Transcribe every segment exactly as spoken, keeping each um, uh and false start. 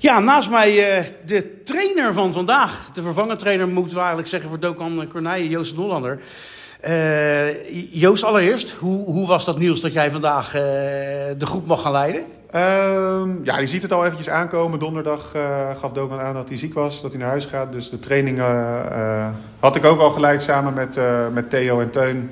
Ja, naast mij uh, de trainer van vandaag. De vervangende trainer moeten we eigenlijk zeggen voor Dokan Corneille, Joost de Hollander. Uh, Joost, allereerst, hoe, hoe was dat nieuws dat jij vandaag uh, de groep mag gaan leiden? Uh, ja, je ziet het al eventjes aankomen. Donderdag uh, gaf Dokan aan dat hij ziek was, dat hij naar huis gaat. Dus de training uh, uh, had ik ook al geleid samen met, uh, met Theo en Teun.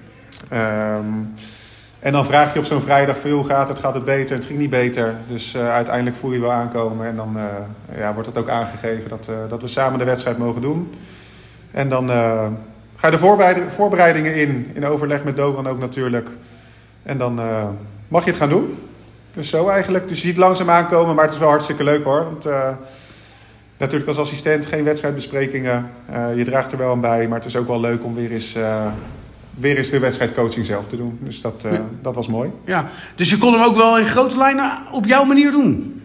Um, en dan vraag je op zo'n vrijdag van, hoe gaat het? Gaat het beter? Het ging niet beter. Dus uh, uiteindelijk voel je wel aankomen. En dan uh, ja, wordt het ook aangegeven dat, uh, dat we samen de wedstrijd mogen doen. En dan uh, ga je de voorbereiding, voorbereidingen in. In overleg met Dokan ook natuurlijk. En dan uh, mag je het gaan doen. Dus zo eigenlijk. Dus je ziet het langzaam aankomen, maar het is wel hartstikke leuk hoor. Want uh, natuurlijk als assistent geen wedstrijdbesprekingen. Uh, je draagt er wel aan bij, maar het is ook wel leuk om weer eens... Uh, weer eens de wedstrijdcoaching zelf te doen. Dus dat, uh, ja. dat was mooi. Ja, dus je kon hem ook wel in grote lijnen op jouw manier doen?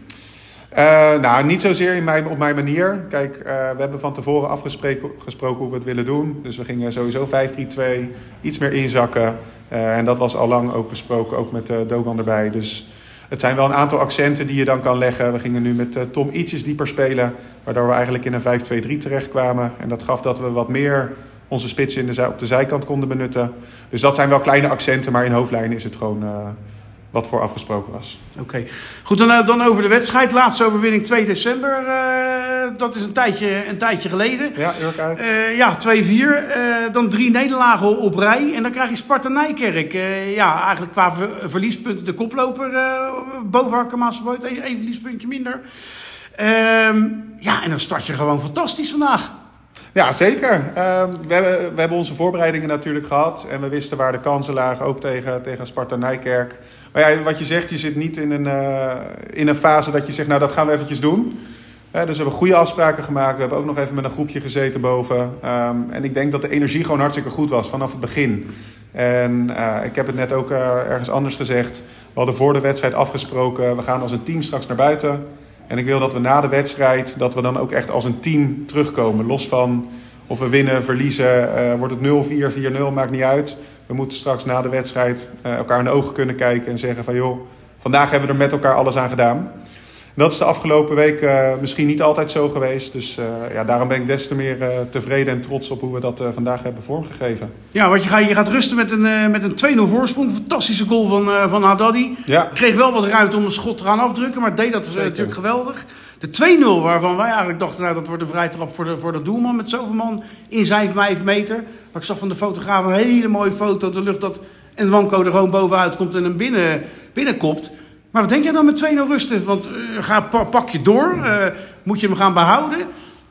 Uh, nou, niet zozeer in mijn, op mijn manier. Kijk, uh, we hebben van tevoren afgesproken hoe we het willen doen. Dus we gingen sowieso vijf drie twee, iets meer inzakken. Uh, en dat was al lang ook besproken, ook met uh, Dogan erbij. Dus het zijn wel een aantal accenten die je dan kan leggen. We gingen nu met uh, Tom ietsjes dieper spelen, waardoor we eigenlijk in een vijf twee drie terechtkwamen. En dat gaf dat we wat meer... onze spitsen in de, op de zijkant konden benutten. Dus dat zijn wel kleine accenten, maar in hoofdlijnen is het gewoon uh, wat voor afgesproken was. Oké, okay. Goed, dan, uh, dan over de wedstrijd. Laatste overwinning twee december. Uh, dat is een tijdje, een tijdje geleden. Ja, Urk uit. Uh, ja, twee vier. Uh, dan drie nederlagen op rij. En dan krijg je Sparta Nijkerk. Uh, ja, eigenlijk qua ver, verliespunten de koploper. Uh, boven Harkemaaseboot. Eén één verliespuntje minder. Uh, ja, en dan start je gewoon fantastisch vandaag. Ja, zeker. Uh, we, hebben, we hebben onze voorbereidingen natuurlijk gehad. En we wisten waar de kansen lagen, ook tegen, tegen Sparta Nijkerk. Maar ja, wat je zegt, je zit niet in een, uh, in een fase dat je zegt, nou dat gaan we eventjes doen. Uh, dus we hebben goede afspraken gemaakt. We hebben ook nog even met een groepje gezeten boven. Um, en ik denk dat de energie gewoon hartstikke goed was vanaf het begin. En uh, ik heb het net ook uh, ergens anders gezegd. We hadden voor de wedstrijd afgesproken, we gaan als een team straks naar buiten. En ik wil dat we na de wedstrijd, dat we dan ook echt als een team terugkomen. Los van of we winnen, verliezen, uh, wordt het nul vier, vier nul, maakt niet uit. We moeten straks na de wedstrijd uh, elkaar in de ogen kunnen kijken en zeggen van joh, vandaag hebben we er met elkaar alles aan gedaan. En dat is de afgelopen week uh, misschien niet altijd zo geweest. Dus uh, ja, daarom ben ik des te meer uh, tevreden en trots op hoe we dat uh, vandaag hebben vormgegeven. Ja, want je gaat, je gaat rusten met een, uh, met een twee nul voorsprong. Fantastische goal van, uh, van Haddadi. Ja. Kreeg wel wat ruimte om een schot te gaan afdrukken, maar deed dat uh, natuurlijk geweldig. De twee nul waarvan wij eigenlijk dachten, nou dat wordt een vrijtrap voor de, voor de doelman met zoveel man in zijn vijf meter. Maar ik zag van de fotograaf een hele mooie foto de lucht dat en Wanko er gewoon bovenuit komt en hem binnen, binnenkopt. Maar wat denk jij dan met twee nul rusten? Want uh, ga, pak je door? Uh, moet je hem gaan behouden? Uh,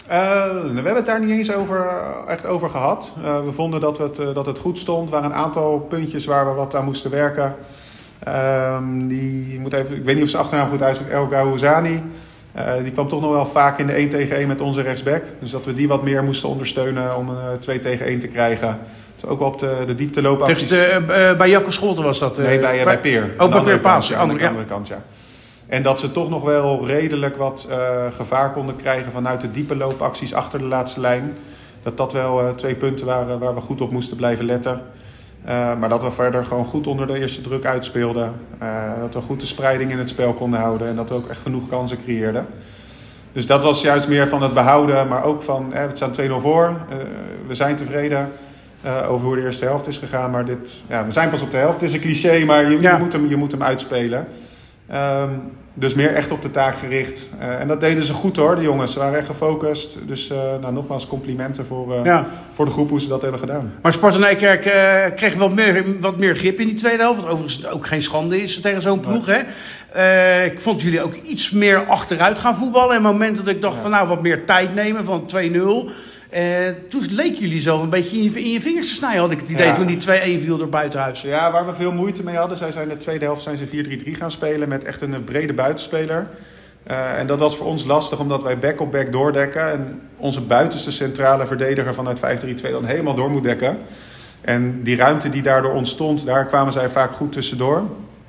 we hebben het daar niet eens over, echt over gehad. Uh, we vonden dat, we het, uh, dat het goed stond. Er waren een aantal puntjes waar we wat aan moesten werken. Uh, die, moet even, ik weet niet of ze achternaam goed uitspreekt. El Ghaouzani. Uh, die kwam toch nog wel vaak in de één tegen één met onze rechtsback. Dus dat we die wat meer moesten ondersteunen om een twee tegen één te krijgen. Dus ook wel op de, de diepteloopacties. Dus de, uh, bij Jacco Scholten was dat? Uh, nee, bij, bij, bij Peer. Oh, bij Peer Paas. Aan de andere kant, ja. En dat ze toch nog wel redelijk wat uh, gevaar konden krijgen vanuit de diepe loopacties achter de laatste lijn. Dat dat wel uh, twee punten waren waar we goed op moesten blijven letten. Uh, maar dat we verder gewoon goed onder de eerste druk uitspeelden. Uh, dat we goed de spreiding in het spel konden houden. En dat we ook echt genoeg kansen creëerden. Dus dat was juist meer van het behouden. Maar ook van, eh, we staan twee nul voor. Uh, we zijn tevreden uh, over hoe de eerste helft is gegaan. Maar dit, ja, we zijn pas op de helft. Het is een cliché, maar je, ja. je, moet, hem, je moet hem uitspelen. Um, dus meer echt op de taak gericht. Uh, en dat deden ze goed hoor, de jongens. Ze waren echt gefocust. Dus uh, nou, nogmaals complimenten voor, uh, ja. voor de groep hoe ze dat hebben gedaan. Maar Sparta Nijkerk uh, kreeg wat meer, wat meer grip in die tweede helft. Wat overigens ook geen schande is tegen zo'n ploeg. Ja. Hè? Uh, ik vond jullie ook iets meer achteruit gaan voetballen. En momenten dat ik dacht ja. van nou wat meer tijd nemen van twee nul. Uh, toen leken jullie zelf een beetje in je, in je vingers te snijden, had ik het idee, ja. toen die twee één viel door buitenhuis. Ja, waar we veel moeite mee hadden. Zij zijn in de tweede helft zijn ze vier drie drie gaan spelen met echt een brede buitenspeler. Uh, en dat was voor ons lastig, omdat wij back op back doordekken. En onze buitenste centrale verdediger vanuit vijf drie twee dan helemaal door moet dekken. En die ruimte die daardoor ontstond, daar kwamen zij vaak goed tussendoor.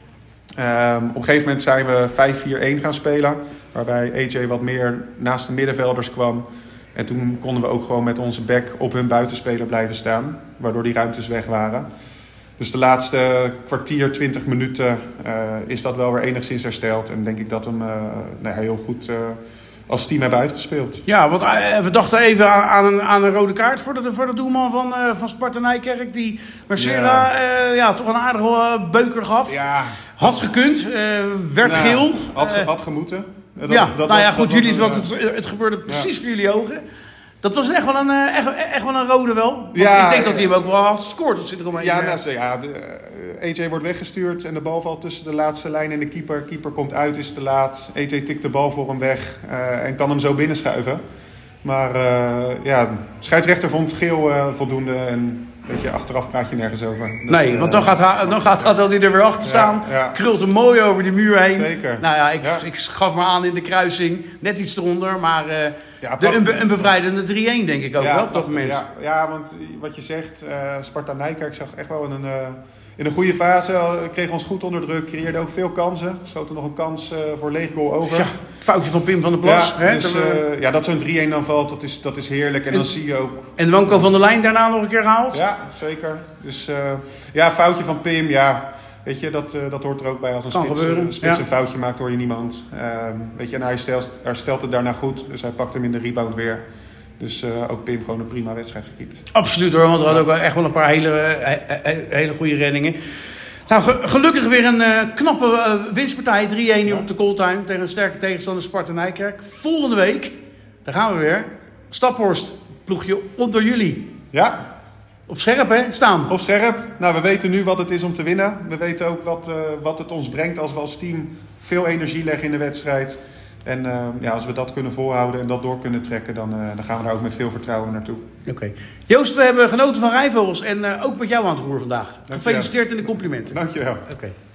Uh, op een gegeven moment zijn we vijf vier een gaan spelen. Waarbij A J wat meer naast de middenvelders kwam. En toen konden we ook gewoon met onze back op hun buitenspeler blijven staan. Waardoor die ruimtes weg waren. Dus de laatste kwartier, twintig minuten uh, is dat wel weer enigszins hersteld. En denk ik dat we hem uh, nou, heel goed uh, als team hebben uitgespeeld. Ja, want uh, we dachten even aan, aan, een, aan een rode kaart voor de, voor de doelman van, uh, van Sparta Nijkerk. Die Mercera ja. Uh, ja, toch een aardige uh, beuker gaf. Ja. Had gekund, uh, werd nou, geel. Had, uh, had gemoeten. Dat, ja, dat, nou ja, dat, goed, dat jullie, was want een, het, het gebeurde precies ja. voor jullie ogen. Dat was echt wel een, echt, echt wel een rode wel. Want ja, ik denk dat hij hem ook wel had gescoord. Dat zit er omheen. Ja, nou, ja de, uh, A J wordt weggestuurd en de bal valt tussen de laatste lijn en de keeper. Keeper komt uit, is te laat. A J tikt de bal voor hem weg uh, en kan hem zo binnenschuiven. Maar uh, ja, de scheidsrechter vond geel uh, voldoende en weet je, achteraf praat je nergens over. Dat, nee, want dan gaat, hij, dan gaat hij dan er weer achter staan. Ja, ja. Krult hem mooi over die muur heen. Zeker. Nou ja, ik, ja. ik gaf me aan in de kruising. Net iets eronder, maar uh, ja, de, een, be, een bevrijdende drie-een denk ik ook ja, wel op dat moment. Ja, ja, want wat je zegt, uh, Sparta Nijkerk zag echt wel in een, uh, in een goede fase. Kreeg ons goed onder druk, creëerde ook veel kansen. Schoten nog een kans uh, voor leeggoal over. Ja, foutje van Pim van der Plas. Ja, hè, dus, dat, we... uh, ja, dat zo'n drie-een dan valt, dat is, dat is heerlijk. En, en dan zie je ook... En Wanko van der Lijn daarna nog een keer gehaald? Ja, zeker. Dus uh, ja, foutje van Pim, ja... Weet je, dat, uh, dat hoort er ook bij als een spits, uh, spits ja. een foutje maakt, hoor je niemand. Uh, weet je, en hij stelt, herstelt het daarna goed, dus hij pakt hem in de rebound weer. Dus uh, ook Pim gewoon een prima wedstrijd gekiept. Absoluut hoor, want we hadden ook echt wel een paar hele, he, hele goede reddingen. Nou, ge- gelukkig weer een uh, knappe uh, winstpartij, drie-een nu ja. op de calltime tegen een sterke tegenstander Sparta Nijkerk. Volgende week, daar gaan we weer, Staphorst, ploegje onder jullie. Ja. Op scherp, hè? Staan. Op scherp. Nou, we weten nu wat het is om te winnen. We weten ook wat, uh, wat het ons brengt als we als team veel energie leggen in de wedstrijd. En uh, ja, als we dat kunnen volhouden en dat door kunnen trekken, dan, uh, dan gaan we daar ook met veel vertrouwen naartoe. Oké. Okay. Joost, we hebben genoten van Rijvogels en uh, ook met jou aan het roer vandaag. Gefeliciteerd en de complimenten. Dankjewel. Oké. Okay.